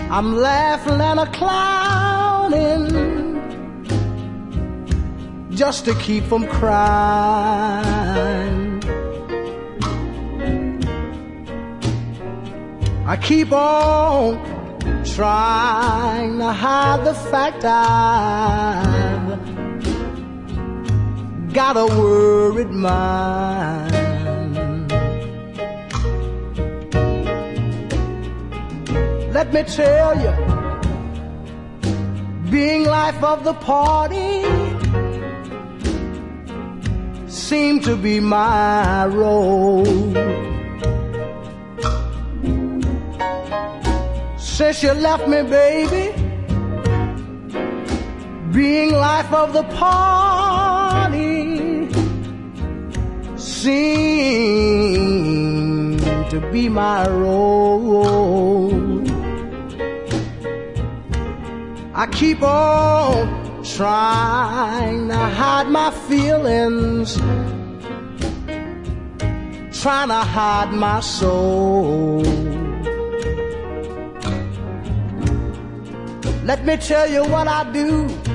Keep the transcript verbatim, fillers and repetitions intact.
I'm laughing and a clowning just to keep from crying. I keep on trying to hide the fact I've got a worried mind. Let me tell you, being life of the party seemed to be my role. Since you left me, baby, being life of the party seemed to be my role. I keep on trying to hide my feelings, trying to hide my soul. Let me tell you what I do